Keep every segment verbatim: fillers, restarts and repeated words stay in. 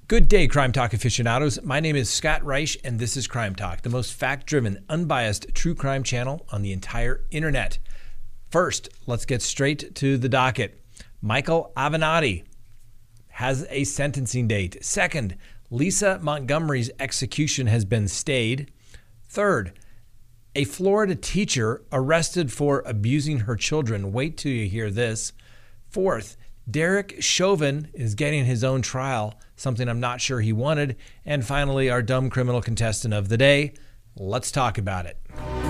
Good day, Crime Talk aficionados. My name is Scott Reich, and this is Crime Talk, the most fact-driven, unbiased true crime channel on the entire internet. First, let's get straight to the docket. Michael Avenatti has a sentencing date. Second, Lisa Montgomery's execution has been stayed. Third, a Florida teacher arrested for abusing her children. Wait till you hear this. Fourth, Derek Chauvin is getting his own trial, something I'm not sure he wanted. And finally, our dumb criminal contestant of the day. Let's talk about it.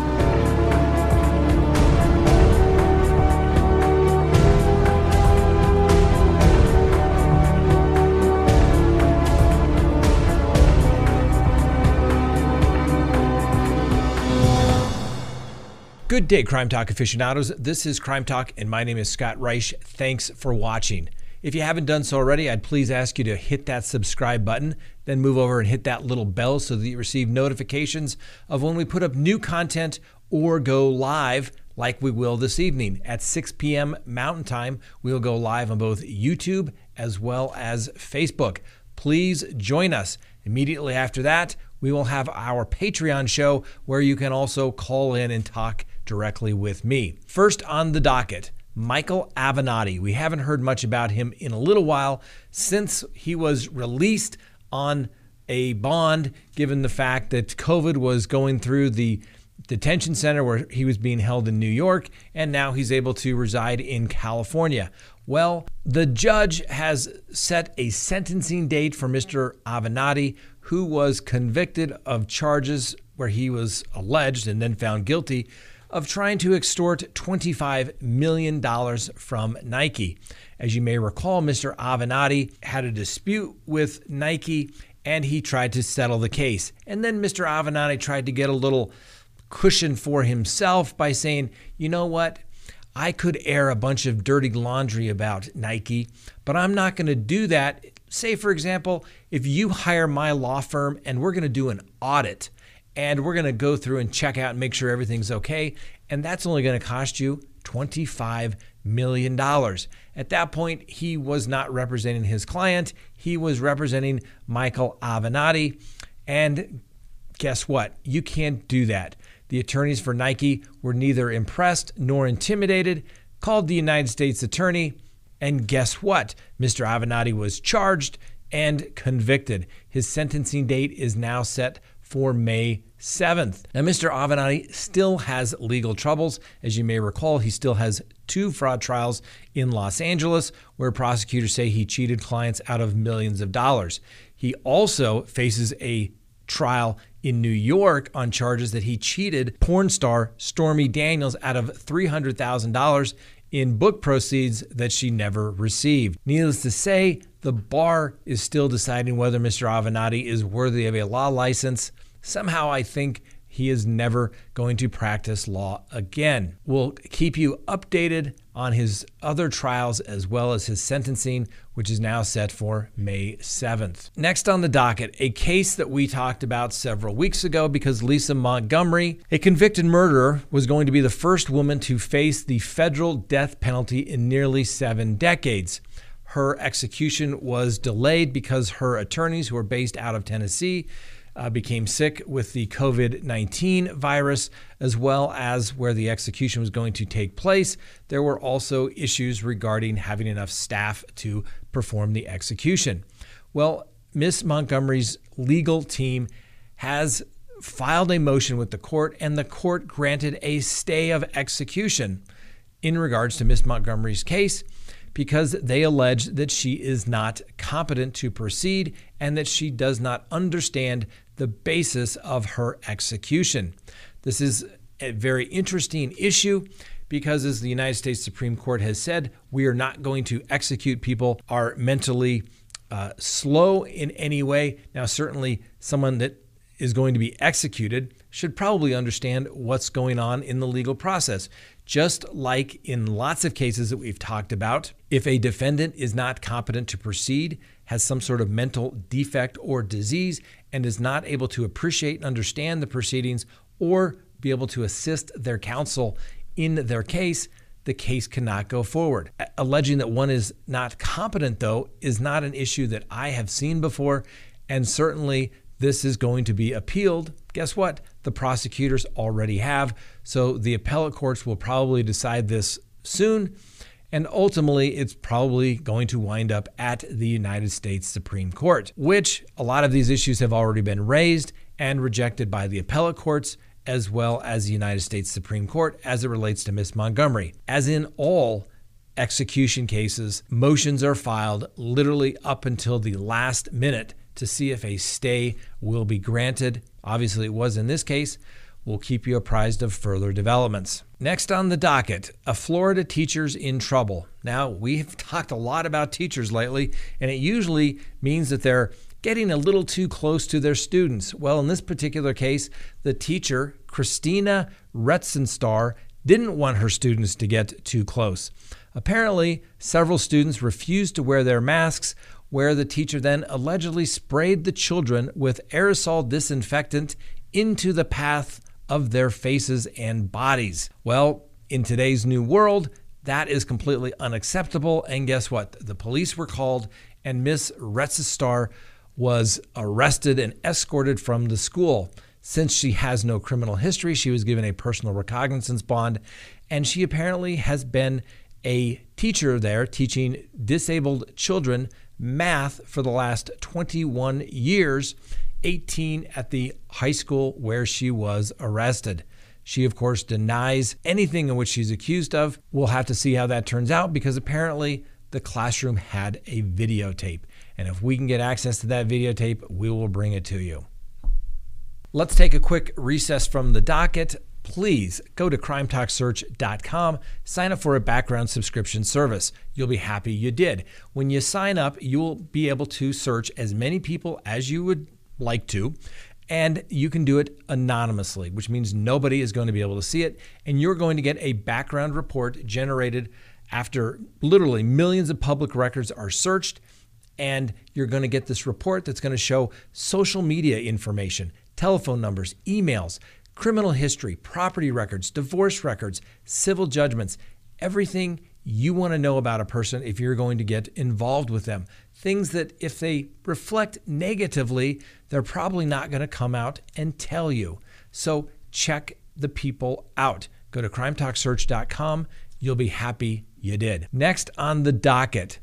Good day, Crime Talk aficionados. This is Crime Talk, and my name is Scott Reich. Thanks for watching. If you haven't done so already, I'd please ask you to hit that subscribe button, then move over and hit that little bell so that you receive notifications of when we put up new content or go live, like we will this evening at six p.m. Mountain Time. We'll go live on both YouTube as well as Facebook. Please join us. Immediately after that, we will have our Patreon show where you can also call in and talk directly with me. First on the docket, Michael Avenatti. We haven't heard much about him in a little while since he was released on a bond, given the fact that COVID was going through the detention center where he was being held in New York, and now he's able to reside in California. Well, the judge has set a sentencing date for Mister Avenatti, who was convicted of charges where he was alleged and then found guilty of trying to extort twenty-five million dollars from Nike. As you may recall, Mister Avenatti had a dispute with Nike and he tried to settle the case. And then Mister Avenatti tried to get a little cushion for himself by saying, you know what? I could air a bunch of dirty laundry about Nike, but I'm not going to do that. Say, for example, if you hire my law firm and we're going to do an audit and we're going to go through and check out and make sure everything's okay, and that's only going to cost you twenty-five million dollars. At that point, he was not representing his client. He was representing Michael Avenatti. And guess what? You can't do that. The attorneys for Nike were neither impressed nor intimidated, called the United States attorney, and guess what? Mister Avenatti was charged and convicted. His sentencing date is now set for May seventh. Now, Mister Avenatti still has legal troubles. As you may recall, he still has two fraud trials in Los Angeles where prosecutors say he cheated clients out of millions of dollars. He also faces a trial in New York on charges that he cheated porn star Stormy Daniels out of three hundred thousand dollars in book proceeds that she never received. Needless to say, the bar is still deciding whether Mister Avenatti is worthy of a law license. Somehow I think he is never going to practice law again. We'll keep you updated on his other trials as well as his sentencing, which is now set for May seventh. Next on the docket, a case that we talked about several weeks ago because Lisa Montgomery, a convicted murderer, was going to be the first woman to face the federal death penalty in nearly seven decades. Her execution was delayed because her attorneys, who are based out of Tennessee, Uh, became sick with the COVID nineteen virus, as well as where the execution was going to take place. There were also issues regarding having enough staff to perform the execution. Well, Miss Montgomery's legal team has filed a motion with the court, and the court granted a stay of execution in regards to Miss Montgomery's case, because they allege that she is not competent to proceed and that she does not understand the basis of her execution. This is a very interesting issue because, as the United States Supreme Court has said, we are not going to execute people who are mentally uh, slow in any way. Now, certainly someone that is going to be executed should probably understand what's going on in the legal process. Just like in lots of cases that we've talked about, if a defendant is not competent to proceed, has some sort of mental defect or disease, and is not able to appreciate and understand the proceedings or be able to assist their counsel in their case, the case cannot go forward. Alleging that one is not competent, though, is not an issue that I have seen before, and certainly this is going to be appealed. Guess what? The prosecutors already have, so the appellate courts will probably decide this soon, and ultimately it's probably going to wind up at the United States Supreme Court, which a lot of these issues have already been raised and rejected by the appellate courts, as well as the United States Supreme Court as it relates to Miss Montgomery. As in all execution cases, motions are filed literally up until the last minute to see if a stay will be granted. Obviously, it was in this case. We'll keep you apprised of further developments. Next on the docket, a Florida teacher's in trouble. Now, we've talked a lot about teachers lately, and it usually means that they're getting a little too close to their students. Well, in this particular case, the teacher, Christina Retzenstar, didn't want her students to get too close. Apparently, several students refused to wear their masks, where the teacher then allegedly sprayed the children with aerosol disinfectant into the path of their faces and bodies. Well, in today's new world, that is completely unacceptable. And guess what? The police were called, and Miss Retzenstar was arrested and escorted from the school. Since she has no criminal history, she was given a personal recognizance bond, and she apparently has been a teacher there teaching disabled children math for the last twenty-one years, eighteen at the high school where she was arrested. She, of course, denies anything in which she's accused of. We'll have to see how that turns out, because apparently the classroom had a videotape. And if we can get access to that videotape, we will bring it to you. Let's take a quick recess from the docket. Please go to crime talk search dot com, sign up for a background subscription service. You'll be happy you did. When you sign up, you'll be able to search as many people as you would like to, and you can do it anonymously, which means nobody is going to be able to see it, and you're going to get a background report generated after literally millions of public records are searched, and you're going to get this report that's going to show social media information, telephone numbers, emails, criminal history, property records, divorce records, civil judgments, everything you want to know about a person if you're going to get involved with them. Things that if they reflect negatively, they're probably not going to come out and tell you. So check the people out. Go to crime talk search dot com. You'll be happy you did. Next on the docket,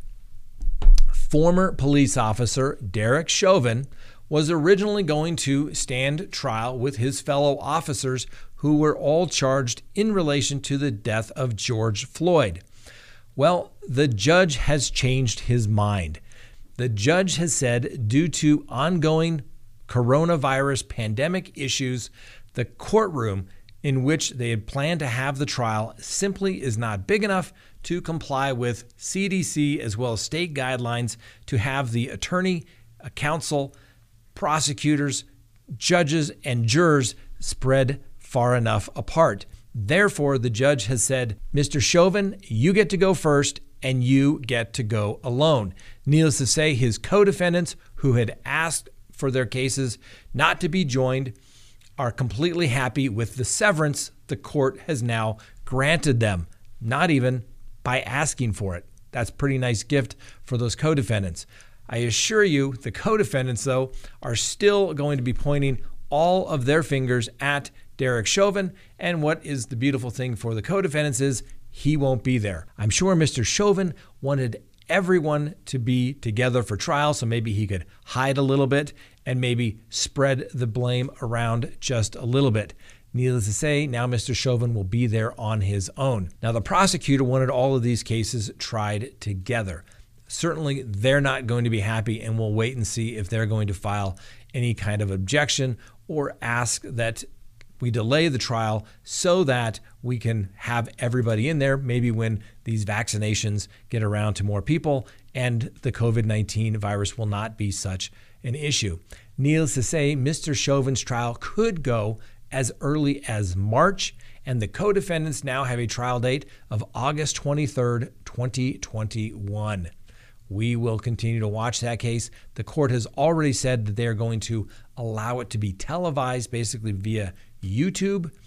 former police officer Derek Chauvin was originally going to stand trial with his fellow officers who were all charged in relation to the death of George Floyd. Well, the judge has changed his mind. The judge has said, due to ongoing coronavirus pandemic issues, the courtroom in which they had planned to have the trial simply is not big enough to comply with C D C as well as state guidelines to have the attorney, counsel, prosecutors, judges, and jurors spread far enough apart. Therefore, the judge has said, Mister Chauvin, you get to go first, and you get to go alone. Needless to say, his co-defendants, who had asked for their cases not to be joined, are completely happy with the severance the court has now granted them, not even by asking for it. That's a pretty nice gift for those co-defendants. I assure you, the co-defendants, though, are still going to be pointing all of their fingers at Derek Chauvin, and what is the beautiful thing for the co-defendants is he won't be there. I'm sure Mister Chauvin wanted everyone to be together for trial, so maybe he could hide a little bit and maybe spread the blame around just a little bit. Needless to say, now Mister Chauvin will be there on his own. Now, the prosecutor wanted all of these cases tried together. Certainly, they're not going to be happy, and we'll wait and see if they're going to file any kind of objection or ask that we delay the trial so that we can have everybody in there, maybe when these vaccinations get around to more people and the COVID nineteen virus will not be such an issue. Needless to say, Mister Chauvin's trial could go as early as March, and the co-defendants now have a trial date of August twenty-third, twenty twenty-one. We will continue to watch that case. The court has already said that they are going to allow it to be televised, basically via YouTube.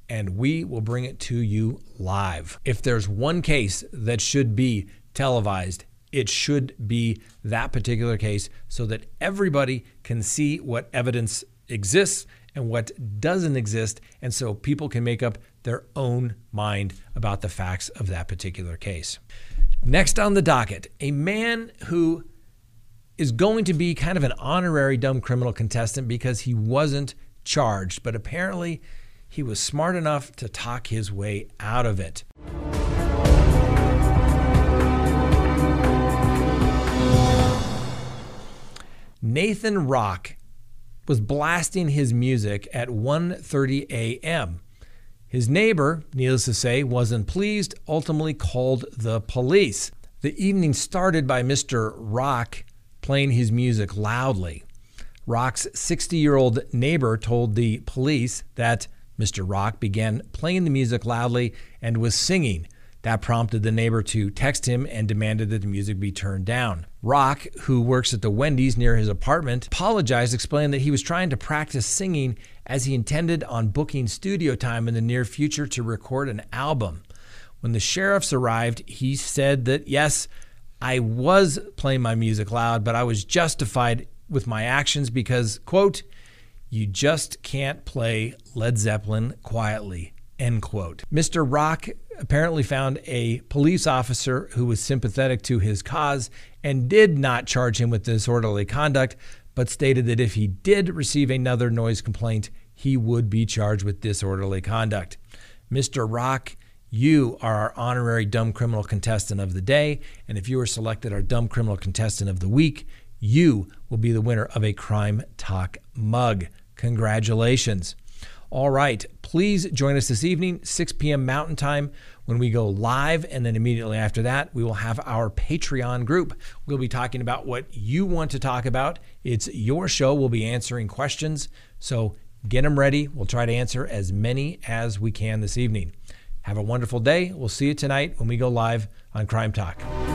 and we will bring it to you live. If there's one case that should be televised, it should be that particular case so that everybody can see what evidence exists and what doesn't exist, and so people can make up their own mind about the facts of that particular case. Next on the docket, a man who is going to be kind of an honorary dumb criminal contestant because he wasn't charged, but apparently he was smart enough to talk his way out of it. Nathan Rock was blasting his music at one thirty a.m. His neighbor, needless to say, wasn't pleased, ultimately called the police. The evening started by Mister Rock playing his music loudly. Rock's sixty-year-old neighbor told the police that Mister Rock began playing the music loudly and was singing. That prompted the neighbor to text him and demanded that the music be turned down. Rock, who works at the Wendy's near his apartment, apologized, explaining that he was trying to practice singing as he intended on booking studio time in the near future to record an album. When the sheriffs arrived, he said that, yes, I was playing my music loud, but I was justified with my actions because, quote, you just can't play Led Zeppelin quietly, end quote. Mister Rock apparently found a police officer who was sympathetic to his cause and did not charge him with disorderly conduct, but stated that if he did receive another noise complaint, he would be charged with disorderly conduct. Mister Rock, you are our honorary dumb criminal contestant of the day, and if you are selected our dumb criminal contestant of the week, you will be the winner of a Crime Talk mug. Congratulations. All right, please join us this evening, six p.m. Mountain Time, when we go live, and then immediately after that, we will have our Patreon group. We'll be talking about what you want to talk about. It's your show. We'll be answering questions, so get them ready. We'll try to answer as many as we can this evening. Have a wonderful day. We'll see you tonight when we go live on Crime Talk.